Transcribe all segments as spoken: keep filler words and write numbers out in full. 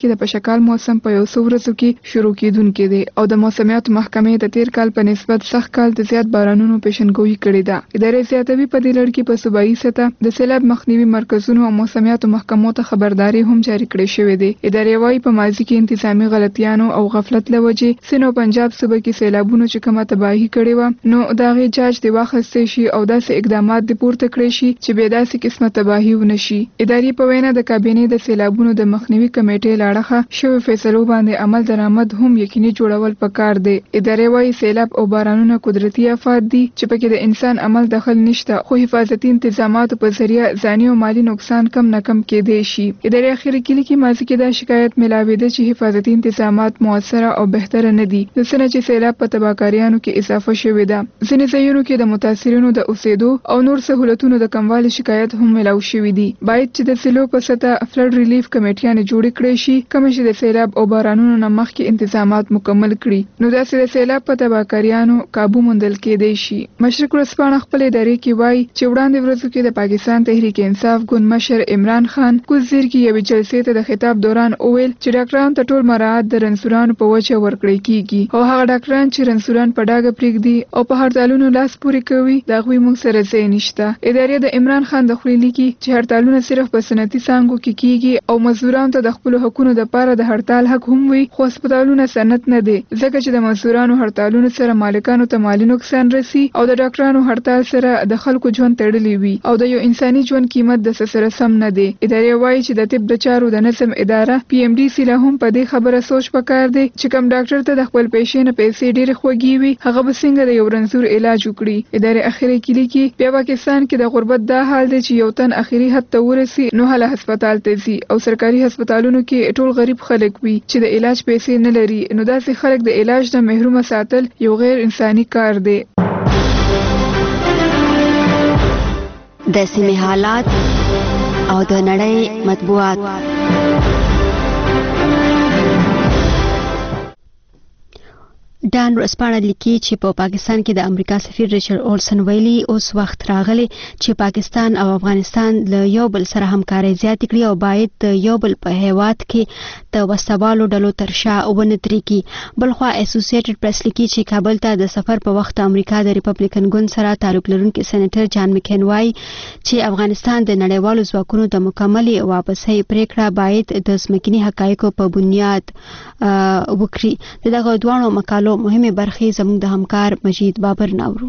کې د پشکال موسم په یو څو ورځو کې شروع کیدونکې دی او د موسمیاتو محکمې د تیر کال په نسبت سخت کال د زیات بارانونو پیشنګویي کړې ده. ادارې زیاتوي په دې لړ کې په صوبایي سطح د سیلاب مخنیوي مرکزونو او موسمیاتو محکمو ته خبرداري هم جاری کړې شوې ده. ادارې وايي په ماضي کې انتظامی غلطیانو او غفلت له وجې سند او پنجاب صوبه کې سیلابونو چې کومه تباهي کړې و نو د هغې جاج د واخیستې شي او داسې اقدامات د پورته کړی شي چې بیا داسې قسمه تباهي ونه شي. ادارې په وینا د کابینې د سیلابونو د مخنیوي کمیټې له اړخه شویو فیصلو باندې عمل درآمد هم یقیني جوړول پکار دی. ادارې وايي سیلاب او بارانونه قدرتي آفات دي چې پکې د انسان عمل دخل نشته خو حفاظتي انتظاماتو په ذریعه ځاني او مالي نقصان کم نه کم کېدی شي. ادارې اخري کې لیکي ماضي کې دا شکایت ملاوېده چې حفاظتي انتظامات موثره او بهتره نه دي د څه نه چې سیلاب په تباهکاریانو کې اضافه شوې ده. ځینې ځایونو کې د متاثرینو د اوسېدو او نور سهولتونو د کموالي شکایت هم ملاو شوي دي. باید چې د ضلعو په سطح فلډ ریلیف کمیټیانې جوړې کړې شي کومې چې د سیلاب او بارانونو نه مخکې انتظامات مکمل کړي نو داسې د سیلاب په تباهکاریانو کابو موندل کېدی شي. مشرق ورځپاڼه خپل ادارې کې وایي چې وړاندې ورځو کې د پاکستان تحریک انصاف ګوند مشر عمران خان کوزیر کې یوې جلسې ته د خطاب دوران وویل چې ډاکټران ته ټول مراعات د رنسورانو په وجه ورکړی کیږي او هغه ډاکټران چې رنسوران په ډاګه پرېږدي او په هړتالونو لاس پورې کوي د هغوی موږ سره ځای نشته. ادارې د عمران خان د خولې لیکي چې هړتالونه صرف په صنعتي څانګو کې کیږي او مزدورانو ته د خپلو حقونو دپاره د هړتال حق هم وي خو هسپتالونه صنعت نه دی ځکه چې د مزدورانو هړتالونو سره مالکانو ته مالي نقصان رسي او د ډاکټرانو هړتال سره د خلکو ژوند تړلی وي او د یو انساني ژوند قیمت د څه سره سم نه دی. ادارې وایي چې د طب د چارو د نظم اداره پی ام ډي سی له هم په دې خبره سوچ پکار دی چې کوم ډاکټر ته د خپل پیسې نه پیسې ډېرې خوږې وي هغه به څنګه د یو رنځور علاج وکړي. ادارې اخري کې لیکي بیا پاکستان کې د غربت دا حال دی چې یو تن اخري حد ته ورسي نو هله هسپتال ته ځي او سرکاري هسپتالونو کې ټول غریب خلک وي چې د علاج پیسې نه لري نو داسې خلک د علاج نه محروم ساتل یو غیر انساني کار دی. د سیمې حالات او د نړۍ مطبوعات. ډان ورځپاڼه لیکي چې په پاکستان کې د امریکا سفیر ریچارډ اولسن ویلي اوس وخت راغلی چې پاکستان او افغانستان له یو بل سره همکاري زیات کړي او باید د یو بل په هیواد کې د وسوالو ډلو تر شا ونه درېږي. بلخوا اسوسییټډ پریس لیکي چې کابل ته د سفر په وخت امریکا د ریپبلیکن ګوند سره تعلق لرونکي سېنیټر جان مکین وایي چې افغانستان د نړیوالو ځواکونو د مکملې واپسۍ پریکړه باید د ځمکني حقایقو په بنیاد وکړي. دغه دواړو مقالو مهمه برخې زموږ د همکار مجید بابر ناورو.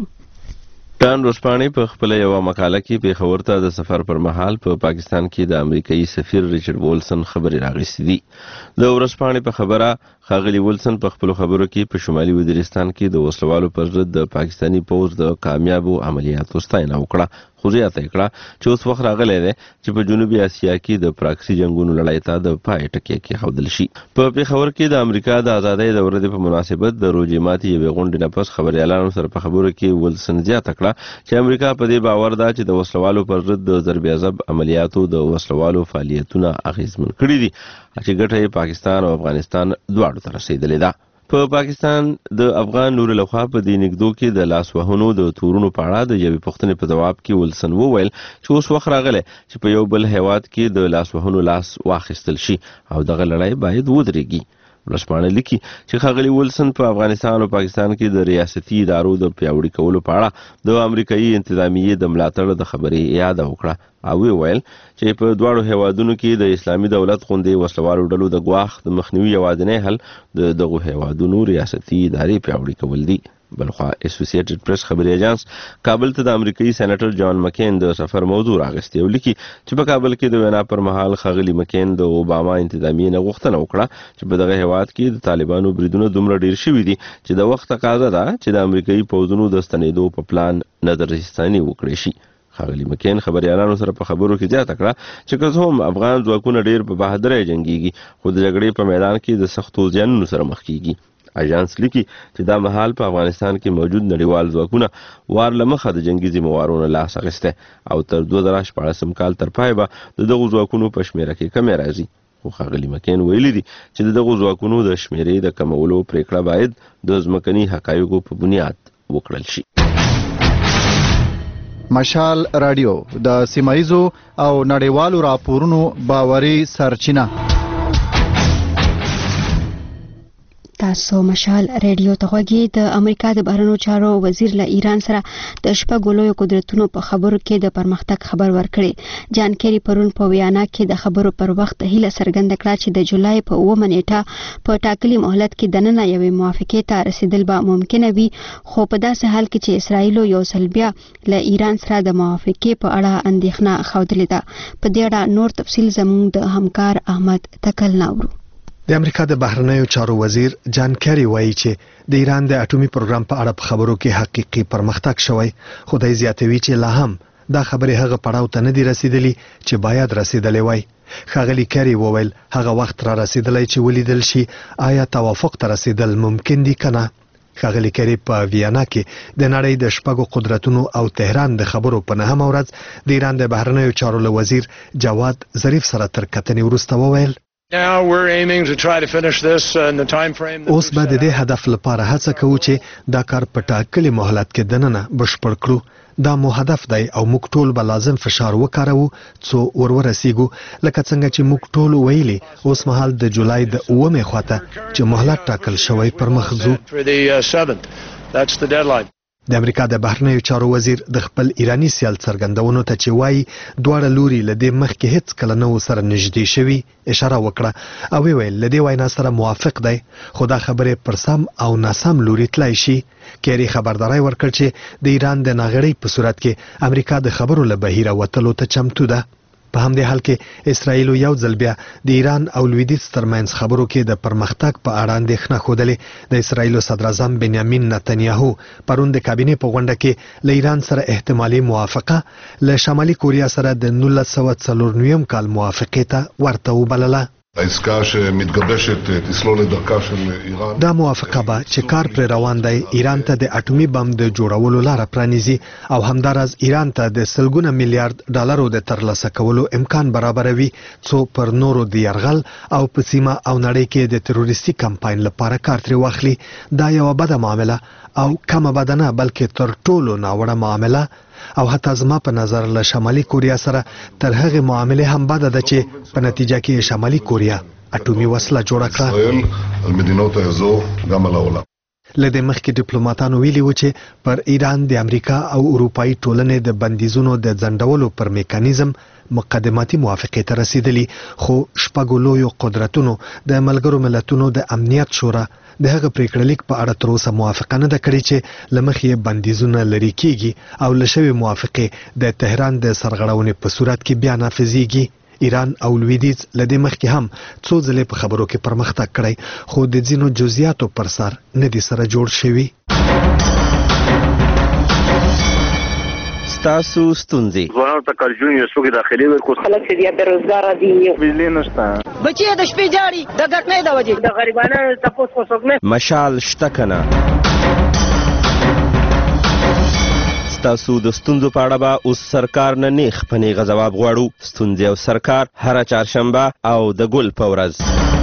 ډان ورځپاڼې په خپله یوه مقاله کې پېښور ته د سفر پر مهال په پا پاکستان کې د امریکایي سفیر ریچارډ وولسن خبرې راغستې دي. د ورځپاڼې په خبره ښاغلي وولسن په خپلو خبرو کې په شمالي وزیرستان کې د وسلوالو پر ضد د پاکستاني پوځ د کامیابو عملیاتو ستاینه وکړه خو زیاته یې کړه چې اوس وخت راغلی دی چې په جنوبي اسیا کې د پراکسي جنګونو لړۍ ته د پای ټکی کېښودل شي. په پېښور کې د امریکا د ازادۍ د ورځې په مناسبت د روژې ماتې یوې غونډې نه پس خبریالانو سره په خبرو کې وولسن زیاته کړه چې امریکا په دې باور ده چې د وسلوالو پر ضد د ضرب عضب عملیاتو د وسلوالو فعالیتونه اغېزمن کړي دي چې ګټه یې پاکستان او افغانستان دواړو ته رسېدلې ده. په پاکستان د افغان نور لخوا په دې نږدو کې د لاس وهنو د تورونو په اړه د یوې پوښتنې په ځواب کې وولسن وویل چې اوس وخت راغلی چې په یو بل هیواد کې د لاس وهنو لاس واخیستل شي او دغه لړۍ باید ودرېږي. ورځپاڼه لیکي چې ښاغلي وولسن په افغانستان او پاکستان کې د ریاستي ادارو د پیاوړي کولو په اړه د امریکایي انتظامیې د ملاتړ د خبرې یاده وکړه او ویل چې په دواړو هیوادونو کې د اسلامي دولت غوندې وسلوالو ډلو د ګواښ د مخنیوي یوازینی حل د دغو هیوادونو ریاستي ادارې پیاوړي کول دي. بلخوا اسوسییټډ پریس خبري ایجانس کابل ته د امریکایي سېنیټر جان مکین د سفر موضوع راغستې او لیکي چې په کابل کې د وینا پر مهال ښاغلي مکین د اوباما انتظامیې نه غوښتنه وکړه چې په دغه هیواد کې د طالبانو بریدونه دومره ډیر شوي دي چې د وخت تقاضا ده چې د امریکایي پوځونو د ستنېدو په پلان نظرثاني وکړي شي. ښاغلي مکین خبریالانو سره په خبرو کې زیاته کړه چې که څه هم افغان ځواکونه ډیر په بهادرۍ جنګیږي خو د جګړې په میدان کې د سختو زیانونو سره مخ کیږي. اژانس لیکي چې دا مهال په افغانستان کې موجود نړیوال ځواکونه وار له مخه د جنګي ذمهوارونو لاس اخیستی او تر دوه زره شپاړسم کال تر پای به د دغو ځواکونو په شمېره کې کمې راځي. خو ښاغلي مکین ویلي دي چې د دغو ځواکونو د شمېرې د کمولو پریکړه باید د ځمکني حقایقو په بنیاد وکړل شي. مشال رادیو د سیمایزو او نړیوالو راپورونو باوري سرچینه. تاسو مشال ریډیو ته غوږی. د امریکا د بهرنیو چارو وزیر له ایران سره د شپږو لویو قدرتونو په خبرو کې د پرمختګ خبر ورکړي. جان کیری پرون په ویانا کې د خبرو پر وخت هیله څرګنده کړه چې د جولای په اوومه نیټه په ټاکلي مهلت کې دننه یوې موافقې ته رسیدل به ممکنه وي، خو په داسې حال کې چې اسرائیل یو ځل بیا له ایران سره د موافقې په اړه اندېښنه ښودلې ده. په دې اړه نور تفصیل زموږ د همکار احمد تکل ناورو. د امریکا د بهرنیو چارو وزیر جان کیری وایي چې د ایران د اټومي پروګرام په اړه په خبرو کې حقيقي پرمختګ شوی، خو د زیاتوي چې لا هم دا خبره هغه پړاو ته نه دی رسیدلی چې باید رسیدلی وای. ښاغلي کیری وویل هغه وخت را رسیدلی چې ولیدل شي آیا توافق ته رسیدل ممکن دي کنه. ښاغلي کیری په ویانا کې د نړۍ د شپږو قدرتونو او تهران د خبرو په نهمه ورځ د ایران د بهرنیو چارو له وزیر جواد ظریف سره تر کتنې وروسته وویل اوس به د دې هدف لپاره هڅه کوو چې دا کار په ټاکلي مهلت کې دننه بشپړ کړو. دا مو هدف دی او موږ ټول به لازم فشار وکاروو څو ورورسیږو. لکه څنګه چې موږ ټول ویلي اوس مهال د جولای د اوومې خواته چې مهلت ټاکل شوی پر مخ ځو. د امریکا د بهرنیو چارو وزیر د خپل ایرانی سیال څرګندونو ته چې وایي دواړه لوري له دې مخکې هیڅ کله نه سره نږدې شوي اشاره وکړه او ویل له دې وینا سره موافق دی، خو دا خبره پر سم او ناسم لوري تلای شي. کیری خبرداري ورکړ چې د ایران د ناغړۍ په صورت کې امریکا د خبرو له بهیره وتلو ته چمتو ده. په همدې حال کې اسرائیل یو ځل بیا د ایران او لویدیځ ترمنځ خبرو کې د پرمختګ په اړه اندېښنه ښودلې. د اسرائیل صدر اعظم بنیامین نتنیاهو پرون د کابینې په غونډه کې له ایران سره احتمالي موافقه له شمالي کوریا سره د نولس سوه څلور نوي کال موافقې ته ورته وبلله. دا موافقه به چې کار پر روان دی ایران ته د اټومي بم د جوړولو لاره پرانیزي او همدارس ایران ته د سلګونه میلیارډ ډالرو د ترلاسه کولو امکان برابروي څو پر نورو د يرغل او په سیمه او نړۍ کې د تروریستي کمپاین لپاره کار تر واخلي. دا یو بده معامله او کومه بدنه بلکې تر ټولو ناوړه معامله او حتی زما په نظر له شمالي کوریا سره تر هغه معاملې هم بده ده چې په نتیجه کې شمالي کوریا اټومي وسله جوړه کړه. لدې مخکې ډیپلوماټانو ویلي و چې پر ایران د امریکا او اروپאי ټولنې د بندیزونو د ځنډولو پر میکانیزم مقدماتي موافقه ته رسیدلی، خو شپږو لویو قدرتونو د ملګرو ملتونو د امنیت شورا د هغه پریکړه لیک په اړه تر اوسه موافقه نه ده کړې چې لمخې بندیزونه لري کیږي او لشوي موافقه د تهران د سرغړونې په صورت کې بیا نافذيږي. ایران او لویدیځ لدې مخکې هم څو ځلې په خبرو کې پرمختګ کړی، خو د ځینو جزئیاتو پر سر نه دي سره جوړ شوي. تاسو ستونزې ځوانانو ته کارجون یو څوک داخلي ورکو خلک چې بیروزګار دي، بجلی نشته، بچي د شپې جاړي د ګټنې د وجې د غریبانو تاسو کو څوک نه مشال شته کنه. تاسو د ستونزو په اړه به اوس سرکار نه نیخ په نیغه ځواب غواړو. ستونزې او سرکار هره چهارشنبه او د ګل په ورځ.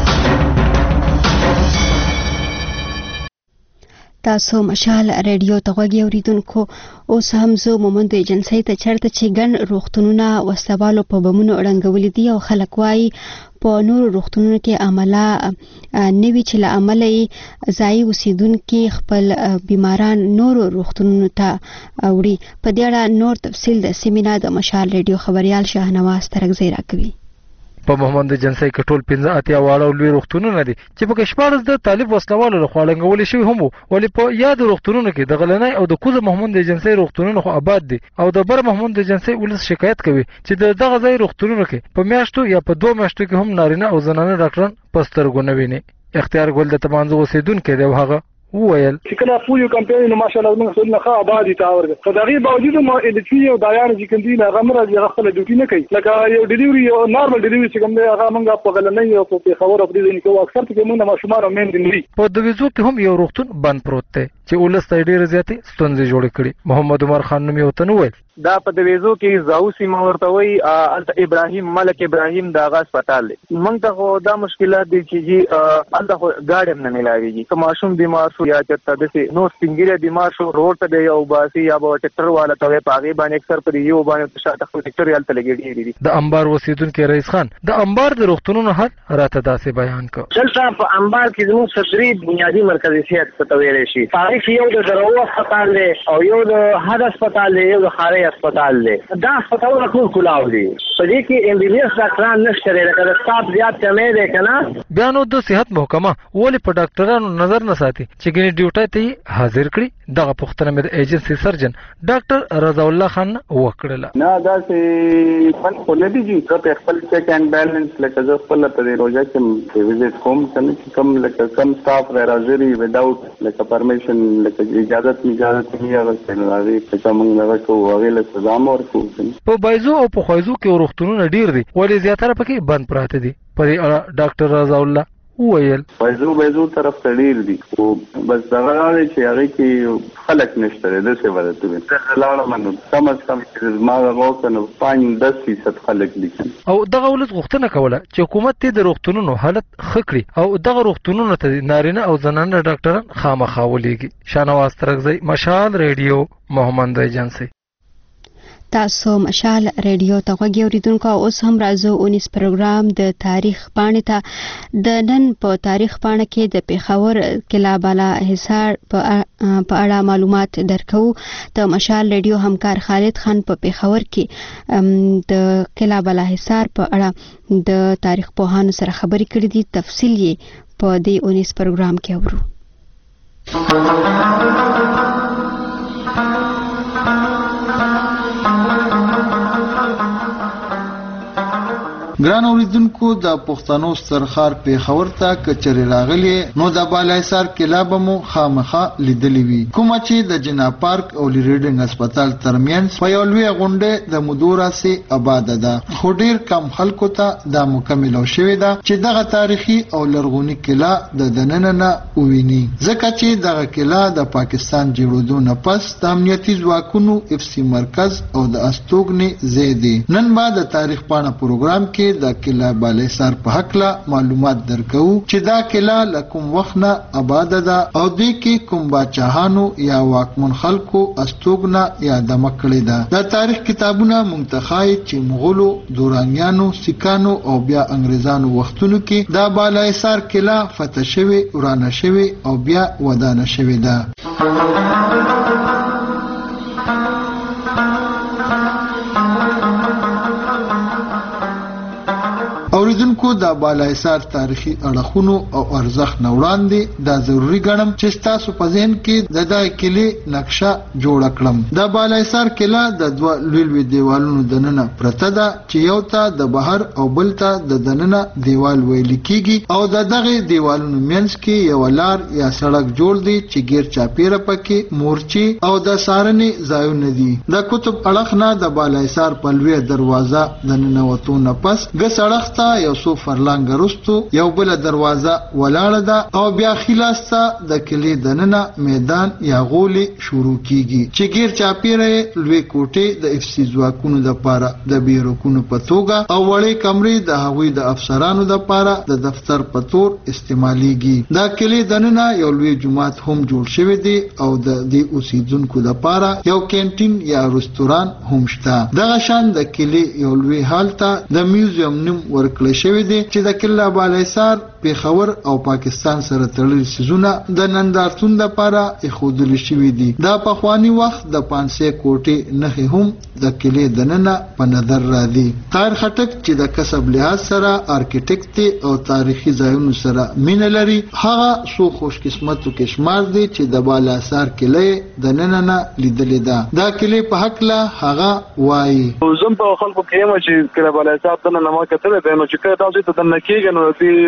تاسو مشال ریډیو ته غوږی اوریدونکو. اوس هم زه مومند ایجنسی ته چرته چې ګڼ روغتونونه وسوالو په بمونو اړنګولي دي او خلک وایي په نورو روغتونونو کې عمله نوي چې له عمله یې ځایي اوسیدونکي خپل بیماران نورو روغتونونو ته وړي. په دې اړه نور تفصیل د سیمینار د مشال ریډیو خبريال شاهنواز ترغزی راکوي. په محمد جنسي کې ټول پنځه اتیا واړه لوی روغتونونه دي چې په کشمارز د طالب وسلوالو لخوا لنګول شوی هم ولې په یاد روغتونونو کې د غلنۍ او د کوزه محمد جنسي روغتونونو خو آباد دي او د بر محمد جنسي ولس شکایت کوي چې د دغه ځای روغتونونو کې په میاشتو یا په دوه میاشتو کې هم نارینه او زنانه ډاکټران پسترګو نه ویني. اختیار ګل د تمانځو اوسیدونکو دی هغه وویل چې کله پولیو کمپاین نو ماشاءالله موږ ټول نه ښه آبادی ته ورغله، خو دغه باوجود ما الټری او دایان چې کوم دي هغه مرز یې خپل ډیوټي نه کوي، لکه یو ډیلیوري او نارمل ډیلیوري چې کوم دی هغه موږ په غلنۍ او په خبر او پرې نه کوو. اکثر کې موږ ماشومان او مین دي په دویزو کې هم یو روغتون بند پروت دی چې ولست ډیر زیاتې ستونزې جوړ کړي. محمد عمر خان نوم یو تنوي دا په دویزو کې زاو سیمه ورته وي ابراهیم ملک ابراهیم دا غا هسپتال دی موږ ته خو دا مشکلات دي چې جی الته خو گاډي نه ملاويږي که ماشوم بیمار شو یا چرته د نو سپینګیره بیمار شو روډ ته یو باسي یا به ټریکټر والا ته پاغي باندې اکثر پر یو باندې شاته خو ټریکټر یالته لګیږي دي د انبار اوسیدونکو رئیس خان د انبار د روغتونونو حل راته داسې بیان کړ دلته په انبار کې زموږ صدري بنیادی مرکزي صحت ته ویل شي تاریخ یو د درو هسپتال دی او یو د هر هسپتال دی یو د خاري هسپتال دی دا هسپتال ټول کلاو دي په دې کې ام بي بي اس ډاکټران نشته لري دا سټاف زیات کمې دی کنه بیا نو د صحت محکمه ولې په ډاکټرانو نظر نه ساتي چې ګنې ډیوټي ته حاضر کړي دغه پوښتنه مې د ایجنسي سرجن ډاکټر رضا الله خان وکړه. نه دا چې من خو نه دي چې خپل چیک اینڈ بیلنس لکه زه خپل په روزه کې وزټ کوم چې کوم لکه کم سټاف راځي وداوت لکه پرمیشن لکه اجازه اجازه نه راغلی راځي چې کوم نه راکو هغه له سلام ورکو. په بایزو او په خوایزو کې ورختونونه ډیر دي ولې زیاتره پکې بند پراته دي په اړه ډاکټر رضا الله ویل بایزو بایزو طرف ته ډیر دي او بس دا غواړي چې هغه کې خلک نشته د څه ورته وي دا لاړه منو کم از کم چې ما غوښتنه پنځه دس فیصد خلک دي او دغه ولت غوښتنه کوله چې حکومت ته د روغتونونو حالت خکړي او دغه روغتونونو ته نارینه او زنانه ډاکټران خامخا ولېږي. شانواز ترغزی مشال ریډیو محمد ایجنسی. تاسو مشال ریډیو ته غوږی اوریدونکو اوس هم راځو اونیس پروګرام د تاریخ پاڼې ته. د نن په تاریخ پاڼه کې د پیښور قلعه بالا حصار په اړه معلومات درکو. د مشال ریډیو همکار خالد خان په پیښور کې د قلعه بالا حصار په اړه د تاریخ پوهانو سره خبرې کړې دي. تفصیل یې په دې اونیس پروګرام کې اورو. ګران اوریدونکو د پښتنو سترخار پیښور ته کچري راغلي نو د بالایسار قلعه به مو خامخا لیدلې وي کومه چې د جنا پارک او ریډینګ هسپتال ترمنځ په یو لوی غونډه د مدورا سي آباد ده. خو ډیر کم خلکو ته دا مکمل شوی ده چې دغه تاریخي او لرغونی قلعه د دننه نه وویني ځکه چې دغه قلعه د پاکستان جوړېدو نه پس د امنیتي ځواکونو اف سي مرکز او د استوګنې ځای دی. نن بعد د تاریخ پاڼه پروګرام کې د قلعه بالایسار په حق لا معلومات درکو چې دا قلعه لکم وخت نه آباد ده او د کې کوم باچاهانو یا واکمن خلکو استوګنه یا د مکړې ده. د تاریخ کتابونه منتخای چې مغولو دورانیانو سکانو او بیا انګريزانو وختونو کې دا بالایسار قلعه فتح شوی ورانه شوی او بیا ودانه شوی ده. اوریدونکو د بالایسار تاریخي اړخونو او ارزښت نه وړاندې دا ضروری ګڼم چې تاسو په ذهن کې د دای کلی نقشه جوړ کړم. د بالایسار قلعه د دوه لوی لوی دیوالونو دننه پرته ده چې یو ته د بهر او بل ته د دننه دیوال ویل کیږي او د دغه دیوالونو منځ کې یو لار یا سړک جوړ دی چې غیر چاپیره پکې مورچی او د سارنې ځایونه دي. د کتب اړخ نه د بالایسار په لوی دروازه دننه وته نه پس ګ سړک یو سو فرلانګ رستو یو بل دروازه ولاړه ده او بیا خلاصه د کلی دننه میدان یا غولي شروع کیږي چې غیر چاپیره لوی کوټه د اف سی ځواکونو د پاره د بیروکونو په توګه او وړې کمرې د هغوی د افسرانو د پاره د دفتر په تور استعماليږي. دا کلی دننه یو لوی جماعت هم جوړ شوی دی او د دې اوسیدونکو د پاره یو کینټین یا رستوران هم شته. دغه شان د کلی یو لوی حالت د میوزیم نوم ورکړل شوی دی چې د قلعه بالایسار پیښور او پاکستان سره تړلي سيزونه د نندارتون لپاره اخودل شوی دي. دا په خواني وخت د پانسه کوټه نه هم د کلی دننه په نظر راځي. طاهر خټک چې د کسب لحاظ سره ارکیټیکټ او تاریخي ځایونو سره مینه لري هغه سو خوش قسمتو کې شمار دي چې د بالایسار کلی دننه نه لیدلې ده. دا کلی په حق لا هغه وایي زم په خلکو کې ما چې کلی بالایسار دننه ما کتل دی نو چې کله تاسو ته دنه کېږي نو د لار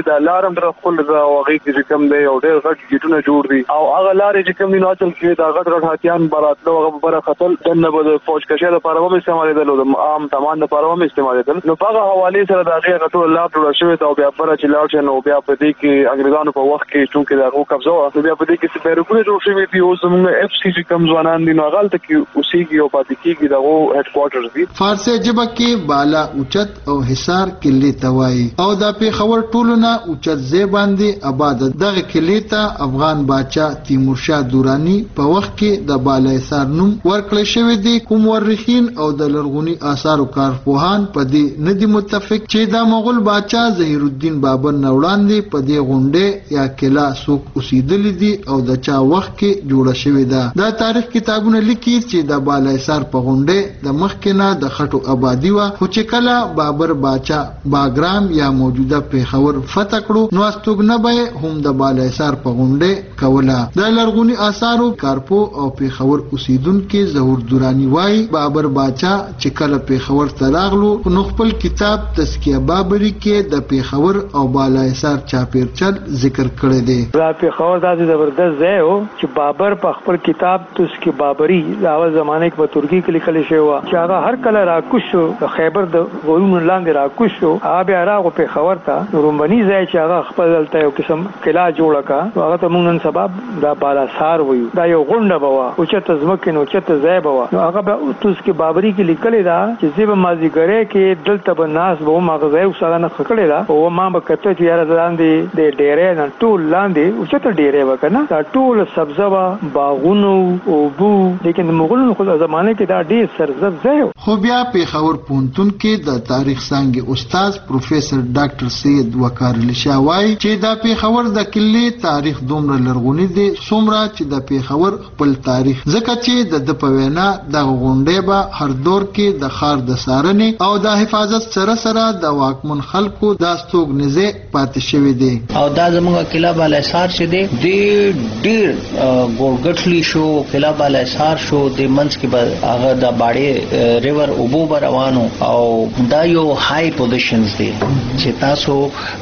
لارم در خپل دا واغې کې کوم دی او ډېر غټ گیټونه جوړ دي او هغه لارې چې کوم دي نو اصل کې دا غټ غټ هاتيان براتلو هغه بره خطر دنه به فوج کشه د پاره هم استعمالېدل او عام تمام د پاره هم استعمالېدل نو په هغه حواله سره دا غي غټو لار جوړ شوی او بیا بره چې لار شنو بیا په دې کې انګریزانو په وخت کې چې دا قبضه او بیا په دې کې سپیرکونه جوړ شوی دي او زموږ اف سی چې کوم ځوانان دي نو غلطه کې اوسېږي او پاتې کېږي دغه هډ کوارټرز دي فارسی ژبه کې بالا اوچت او حصار کلی توای او د پیښور ټولونه اوچت ځای باندې آباد دغه کلی ته افغان باچا تیمورشاه دورانی په وخت کې د بالا حصار نوم ورکړل شوی دی کوم ورخین او د لرغونی آثارو کارپوهان په دې ندي متفق چې د مغول باچا ظهیر الدین بابر نوړاندې په دې غونډه یا کلا څوک اوسېدل دي او د چا وخت کې جوړه شوې ده دا تاریخ کتابونه لیکي چې د بالا حصار په غونډه د مخکنه د خټو آبادی و خو چې کله بابر باچا باګرام یا موجوده پیښور فتح کړو نو استوګنه به هم د بالا حصار په غونډه کوله د لرغونی آثارو کارپو او پیښور اوسیدونکو ظهور دورانی وای بابر باچا چې کله پیښور ته راغلو نو خپل کتاب تزکیه بابری کې د پیښور او بالا حصار چاپیرچل ذکر کړی دی دا پیښور د زبردست ځای و چې بابر په خپل کتاب تزکیه بابری د اول زمانه کې په ترکی کې لیکل شوی و چې هغه هر کله راکوش شو د خیبر د غرونو لاندې راکوش شو هغه بیا راغو پیښور ته رومبني ځای چې هغه خپل دلته یو قسم قلعه جوړه کا هغه ته موږ نن سبب دا بالا حصار وایو دا یو غونډه بوا او چې تزمکه نو چې ځای بوا هغه به تزکیه بابری کې لیکل دا چې زیب مازیګره کې دلته به ناس به مغزه او سره نه خکړی دا او ما به کته چې یاره لاندې د ډېرې نه ټول لاندې او چې ډېرې وکنه دا ټول سبزه باغونو او بو لیکن مغولو خو زمانه کې دا ډېر سرزب ځای خو بیا پیښور پونتون کې د تاریخ څنګه استاد پروفیسور ډاکټر سید وقار علي شاه وایي چې دا پیښور د کلی تاریخ دومره لرغونی دی څومره چې د پیښور خپل تاریخ ځکه چې د په وینا د غونډې به هر دور کې د خار د سارنې او د حفاظت سره سره د واکمن خلکو د استوګنځي پاتې شوی دی او دا زموږ کلا بالا حصار چې دی د ډیر ګورګټلی شو کلا بالا حصار شو د منځ کې به هغه د باړې ریور اوبو روانو او دا یو های پوزیشنز دي چې تاسو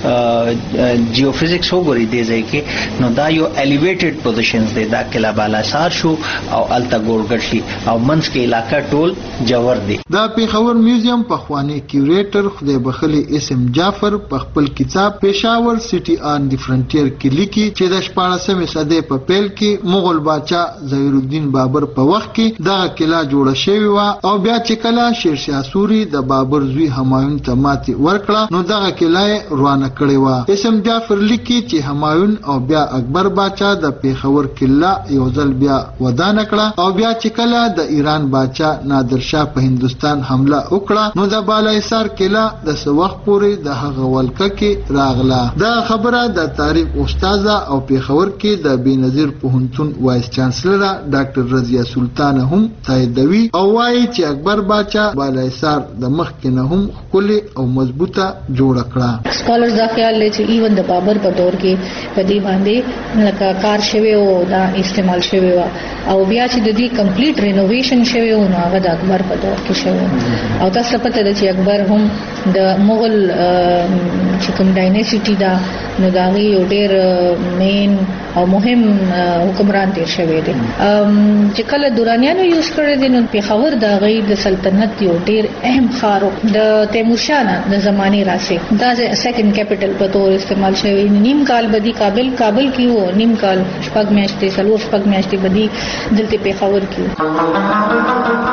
جیوفزکس وګورئ د ځای کې نو دا یو الیویټډ پوزیشنز دي دا کلا بالا حصار شو او التا ګورګټلی او منځ کې علاقہ ټول جوور دي دا پیښور میوزیم په خوانی کیوریټر خدای بخلی اسم جعفر په خپل کتاب پېښور سټي آن دی فرنټیر کې لیکي چې د شپاړسمې صدې په پیل کې مغول باچا ظهیر الدین بابر په وخت کې دا کلا جوړه شوی و او بیا چې کله شیرشاه سوري د بابر زوی همایون ته ماتي ورکړه نو دا کلا روانه کړې و اسم جعفر لیکي چې همایون او بیا اکبر باچا د پیښور کلا یو ځل بیا ودانه کړه او بیا چې کله د ایران باچا نادر شاه په هندستان حمله وکړه نو د بالا حصار کلا د سوخ پورې د هغه ولکه کې راغله دا خبره د تاریخ استاد او پیښور کې د بنظیر پوهنتون وایس چانسلر ډاکټر رضیا سلطان هم تاییدوي او وايي چې اکبر باچا بالا حصار د مخ کې نه هم خولي او مضبوطه جوړ کړه سکالرز دا خیال لري چې ایون د بابر په دور کې په دې باندې لکه کار شوی او دا استعمال شوی او بیا چې د دې کمپلیټ رینوویشن شوی او هغه د اکبر په دور کې شوی او تاسو پته ده چې اکبر هم د مغل چې کوم ډایناسټي دا نو دا یو ډېر مین او مهم حکمران تیر شوی دی چې کله دورانیانو یوز کړی دي نو پیښور د غي د سلطنت یو ډېر اهم ښار د تیمورشاه د زمانه راسه دا سیکنډ کیپټل په تور استعمال شوی نیم کال بدی کابل کابل کې وو نیم کال شپږ میاشتې سلور شپږ میاشتې بدی دلته پیښور کې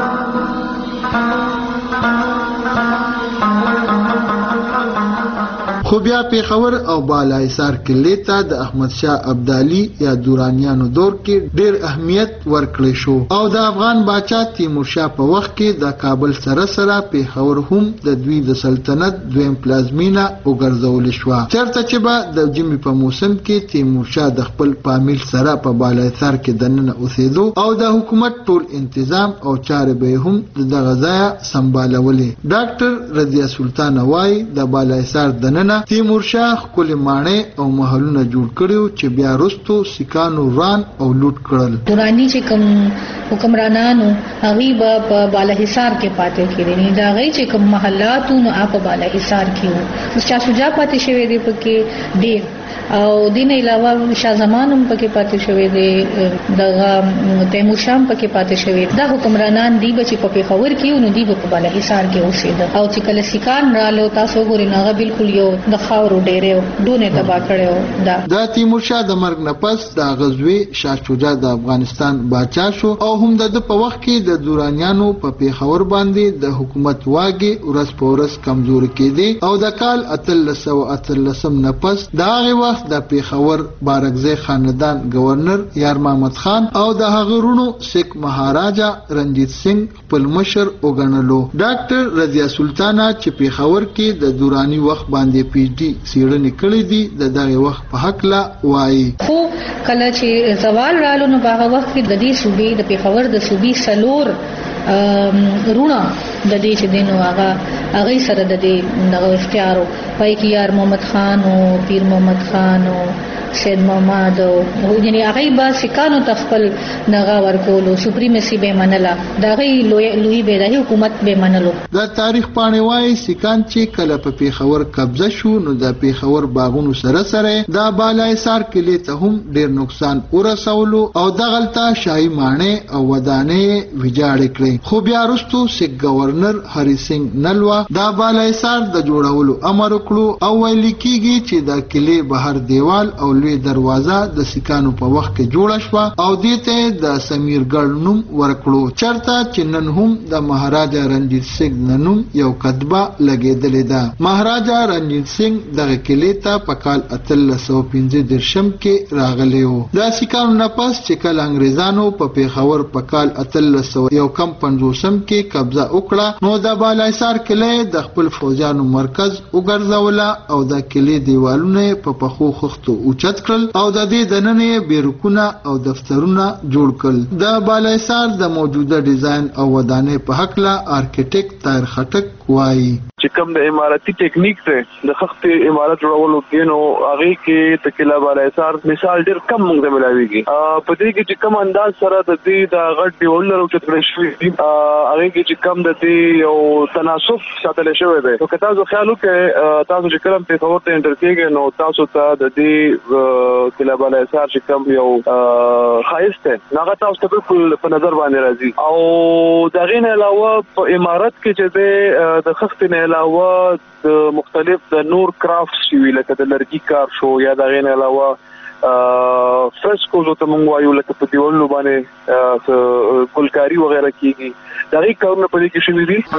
خو بیا پیښور او بالا حصار کلی ته د احمد شاه ابدالي یا دورانیانو دور کې ډېر اهمیت ورکړی شو او د افغان باچا تیمور شاه په وخت کې د کابل سره سره پیښور هم د دوی د سلطنت دویم پلازمینه وګرځول شو چرته چې به د جمی په موسم کې تیمور شاه د خپل فامیل سره په بالا حصار کې دننه اوسېدو او د حکومت ټول تنظیم او چارې به هم د غزایا سمبالولې ډاکټر رضیا سلطان وای د بالا حصار دننه تیمور شاه کلی مانې او محلونه جوړ کړیو چې بیا وروسته سکانو ران او لوټ کړل دورانی چې کوم حکمرانانو هغه په بالا حصار کې پاتې کړي دا غي چې کوم محلاتونو اپ بالا حصار کې وو چې شجاع پاتې شوی دی پکې ډېر او دین علاوه شاه زمان هم پکې پاتې شوی دی دغه تیمور شاه هم پکې پاتې شوی دا حکمرانان دی چې په پیښور کې نو دی په بالا حصار کې اوسېد او چې کله سیکان رالو تاسو ګورئ نو بالکل یو د خاورو ډېرې ډونه تبا کړو دا د تیمور شاه د مرګ نه پس د غزوی شاه شجاع د افغانستان بادشاہ شو او هم د په وخت کې د دورانیانو په پیښور باندې د حکومت واګي ورس په ورس کمزور کېدی او د کال اتلسو اتلسم نه پس د هغه وخت د پیښور بارکزی خاندان گورنر یار محمد خان او د هغه رونو سیک مهاراجا رنجیت سنگ خپل مشر وګڼلو ډاکټر رضیا سلطانه چې پیښور کې د دورانی وخت باندې پی ډی سیړنې کړې دي د دغه وخت په حق لا وایي خو کله چې زوال رالو نو هغه وخت کې د دې صوبې د پیښور د صوبې سلور رونا د دې چې دینو هغه هغه سره د دې دغه اختیارو پای کې یار محمد خان او پیر محمد خان او سید محمد او یعنی هغه با سکانو تخپل دغه ورکولو سپریمسی به منله دغه لوی لوی به حکومت به منلو د تاریخ پاڼې وايي سکان چې کله په پیښور قبضه شو نو د پیښور باغونو سره سره د بالای سار کلی ته هم ډیر نقصان ورسولو او دغلطه شاهي مانې او ودانې ویجاړ کړې خو بیا وروسته سیک گورنر هری سنگ نلوا د بالای سار د جوړولو امر وکړو او ویل کېږي چې د کلی بهر دیوال او لوی دروازه د سکانو په وخت کې جوړه شو او دته د سمیرګړ نوم ورکړو چرته چې نن هم د مهاراجا رنجیت سنگ نوم یو کتبه لګیدلې ده مهاراجا رنجیت سنگ دغه کلی ته په کال اتلسو پنځه درشم کې راغلی و د سکانو نه پس چې کله انګریزانو په پیښور په کال اتلسو یو کم پنځوسم کې قبضه وکړه نو د بالایسار کلی د خپل فوجانو مرکز وګرځوله او د کلی دیوالونه په پخو خښتو اوچت کړل او د دې دننه بیرکونه او دفترونه جوړ کړل د بالایسار د موجوده ډیزاین او ودانې په حق لا ارکیټیکټ طاهر خټک وایي چې کوم د اماراتي ټیکنیک ته د خښتې امارت جوړولو کې نو هغه کې د کلا بالایسار مثال ډیر کم موږ ته ملاويږي په دې کې چې کوم انداز سره د دې د غټ دیولر او چتر شوی هغه کې چې کوم د دې یو تناسب ساتل شوی دی نو که تاسو خیال وکړئ تاسو چې کوم په خبرته انټر کېږئ نو تاسو ته د دې کلا بالایسار چې کوم یو خایسته هغه تاسو ته بالکل په نظر باندې راځي او دا غین علاوه په امارت کې چې د خښتې نه علاوه د مختلف د نور کرافټ شوي لکه د لرګي کار شو یا د غین علاوه فرسکوز ته مونږ وایو لکه په دیوالونو باندې ګلکاري وغیرہ کیږي دا غي کارونه په دې کې شوي دي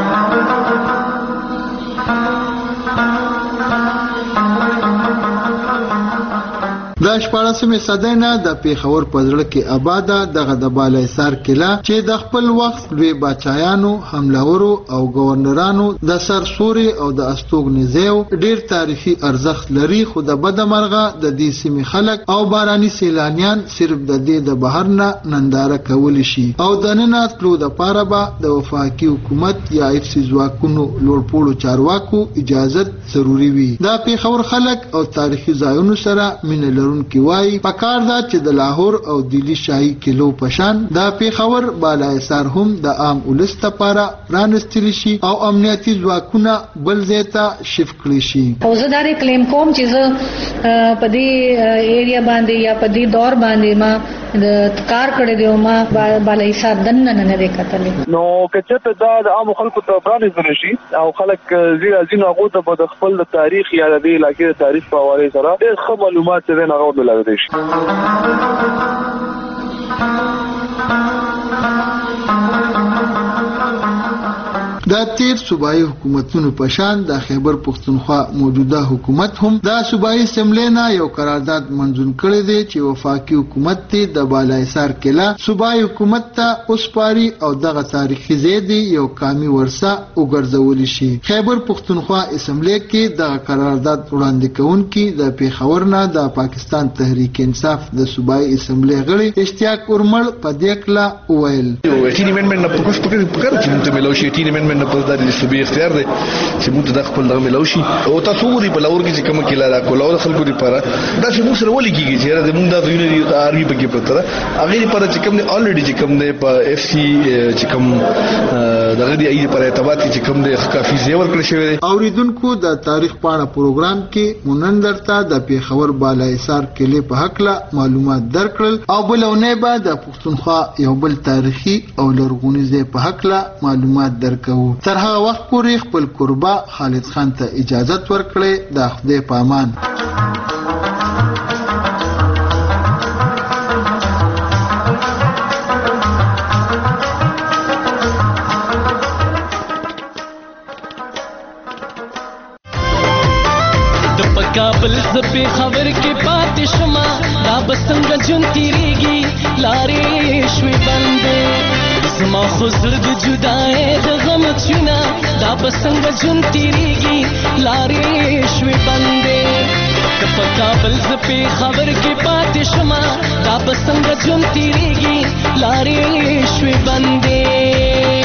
د شپاړسمې صدۍ نه د پیښور په زړه کې آباده دغه د بالایسار کلا چې د خپل وخت لوی بادشاهانو حملهورو او گورنرانو د سرسوري او د استوګنیزیو ډیر تاریخي ارزښت لري خو د بدمرغه د دې سیمې خلک او باراني سیلانیان صرف د دې د بهر نه ننداره کولی شي او د نن تلو د پاره به د وفاقي حکومت یا افسي ځواکونو لوړپوړو چارواکو اجازه ضروری وي د پیښور خلک او تاریخي ځایونو سره مینه کی وای پکار دا چې د لاهور او دلی شاهي کلو پشان د پیښور بالایسار هم د عام ولست لپاره پرانستل شي او امنیتي ځواکونه بل ځای شفت کړي شي او زه دا کلیم کوم چې زه په دې ایریا باندې یا په دې دور باندې ما د کار کړی دی ما بالایسار دنه نه نه وکړل نو کچته دا د عام خلکو ته پرانستل شي او خلک زیرا زینو هغه ته د خپل تاریخ یا د علاقې تاریخ په حواله سره ډېر ښه معلومات دي نه غوډه لګیدل شي د تیر صوبایي حکومتونو په شان د خیبر پښتونخوا موجوده حکومت هم د صوبایي سملینا یو قرارداد منظور کړی دی چې وفاقي حکومت ته د بالایسار کلا صوبایي حکومت ته اوسپاري او دغه تاریخي زیدي یو قومي ورثه وګرځول شي خیبر پښتونخوا اسمبلی کې د قرارداد وړاندې کوونکي د پیښور نه د پاکستان تحریک انصاف د صوبایي اسمبلی غړي اشتیاق ورمل په دېکلا وویل ایټین امندمنت په کوم پکې پکړ چې موږ ته ملوشي ایټین امندمنت نه پس د صوبې اختیار دی چې موږ د خپل دغه ملوشي او تاسو وري په لور کې چې کوم کله را کوله او خلکو لپاره دا چې موږ سره ولي کیږي چې موږ د یونیټ آرمي پکې پته هغه لپاره چې کوم دی الریډي چې کوم دی په اف سي چې کوم دغه دی ای پر اعتبار چې کوم د کافي زیور کړی شوی دی. اوریدونکو د تاریخ پاڼه پروګرام کې مونږ درته د پیښور بالا حصار کلی په حق له معلومات درکړل او بلونه به د پښتونخوا یو بل تاریخي او لرغونی ځای په حق له معلومات درکو. تر هغه وخت پورې خپل قربا خالد خان ته اجازه ورکړئ. د خدای په امان. کابل زپی خبر کې پاتې شما دا بسنګ جون تیریږي لارې شوي بندې زما خو زړه د جدای د غم چونه دا بسنګ جون تیریږي لارې شوي بندې په کابل زپی خبر کې پاتې شما دا بسنګ جون تیریږي لارې شوي بندې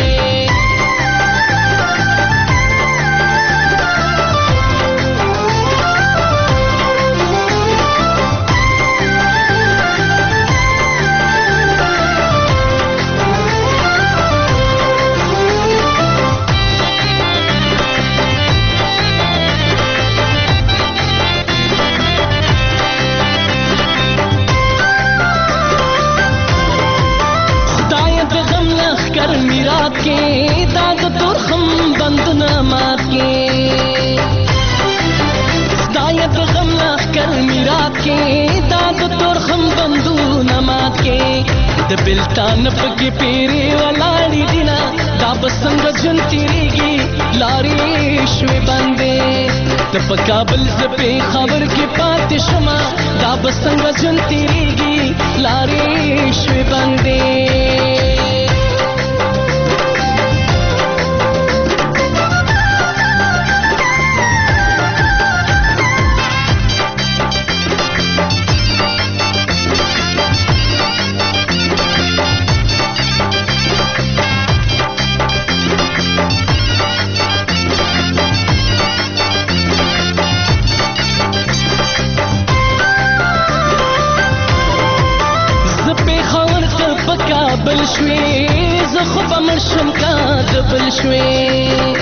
के दाग तोरखम बंदना मात के दायत गम कर मिरात के दाग तोरखम बंदना मात के द बिल्तान पके पेरे वालाड़ी दिना दा बसंग जन तिरेगी लारी शवे बंदे द पकाबल ज़पे खबर के पाते शमा दा बसंग जन तिरेगी लारी शवे बंदे بل شوي زخب مرشم کا دبل شوي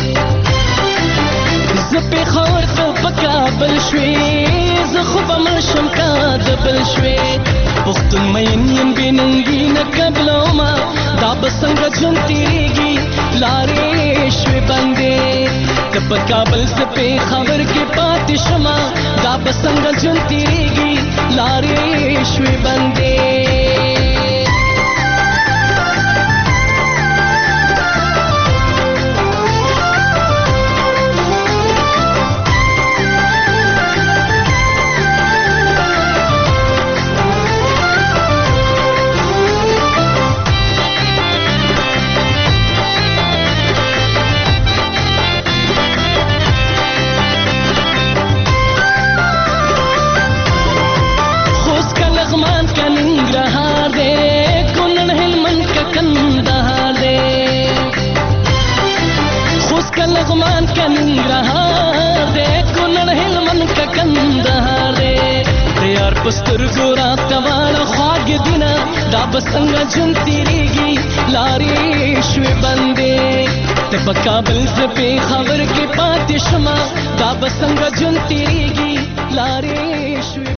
زپی خور ته پکا بل شوي زخب مرشم کا دبل شوي پختون مین یم بننګي نه قبل ما دا بسنګ جون تیریږي لارې شوي بندې ته پکا بل زپی خبر کې پاتې شما دا بسنګ جون تیریږي لارې شوي بندې लगमान का निंग्रहार दे कुनड़ हिलमन का कंदहार दे यार पस्तर गोरा तवाड़ा ख्वाग दिना दा बसंगा जुन तिरेगी लारी शवे बंदे ते बकाबल ज़पे खबर के पाते शमा दा बसंगा जुन तिरेगी लारी शवे